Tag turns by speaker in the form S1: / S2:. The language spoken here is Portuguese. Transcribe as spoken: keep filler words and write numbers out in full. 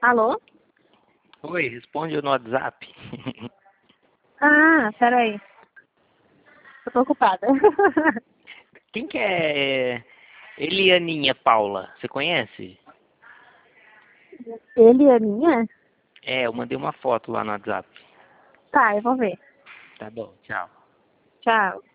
S1: Alô?
S2: Oi, responde no WhatsApp.
S1: Ah, peraí. Eu tô ocupada.
S2: Quem que é Elianinha Paula? Você conhece?
S1: Ele é minha?
S2: É, eu mandei uma foto lá no WhatsApp.
S1: Tá, eu vou ver.
S2: Tá bom, tchau.
S1: Tchau.